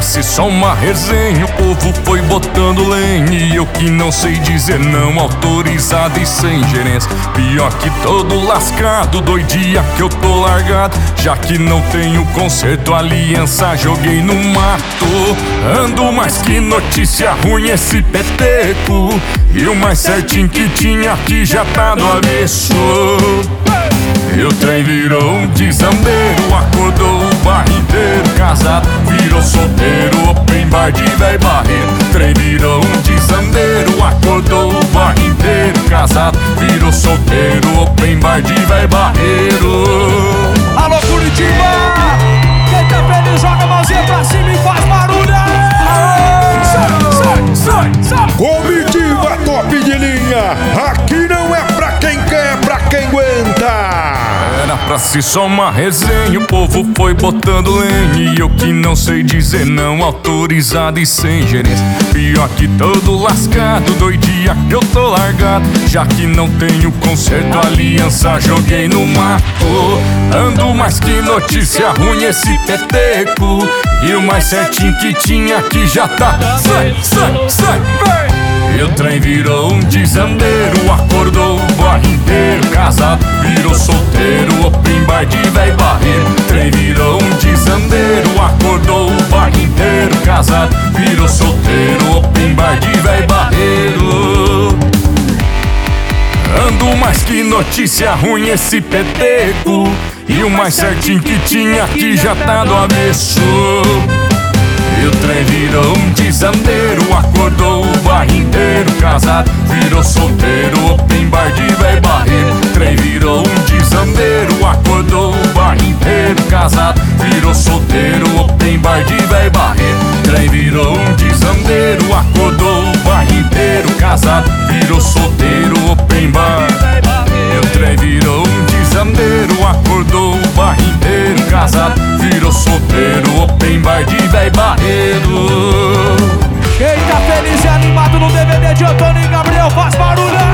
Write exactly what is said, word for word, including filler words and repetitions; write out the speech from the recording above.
ser só uma resenha, o povo foi botando lenha. E eu que não sei dizer não, autorizado e sem gerência. Pior que todo lascado, doidia que eu tô largado. Já que não tenho conserto, aliança joguei no mato. Ando mais que notícia ruim esse peteco. E o mais certinho que tinha aqui já tá no avesso. E o trem virou um desambeiro, acordou o bairro inteiro. Casado, virou solteiro, open bar de véi barreiro. Trem virou um desambeiro, acordou o bairro inteiro. Casado, virou solteiro, open bar de véi barreiro. Alô Curitiba, quem tá feliz joga a mãozinha pra cima e faz barulho. Sai, sai, sai, sai. Comitiva top de linha, aqui não é pra quem quer, é pra quem aguenta. Era pra ser só uma resenha, o povo foi botando lenha. E eu que não sei dizer não, autorizado e sem gerência. Pior que todo lascado, doidia que eu tô largado. Já que não tenho conserto, aliança joguei no mato. Ando mais que notícia ruim esse peteco. E o mais certinho que tinha aqui já tá. Sai, sai, sai, vai! E o trem virou um desambeiro, acordou o bairro inteiro. Casado, virou solteiro, open bar de véi barreiro. Trem virou um desambeiro, acordou o bairro inteiro. Casado, virou solteiro, open bar de véi barreiro. Ando mais que notícia ruim esse peteco. E o mais certinho que tinha aqui já tá do avesso. E o trem virou um desambeiro, acordou o bairro inteiro. Casado, virou solteiro, open bar de véi barreiro. Trem virou um desambeiro, acordou o bairro inteiro. Casado, virou solteiro, open bar de véi barreiro. Trem virou um desambeiro, acordou o bairro inteiro. Casado, virou solteiro, open bar. E o trem virou um desambeiro, acordou o bairro inteiro. Casado, virou solteiro, open bar de véi barreiro. Quem tá feliz e animado no D V D de Antônio e Gabriel faz barulho.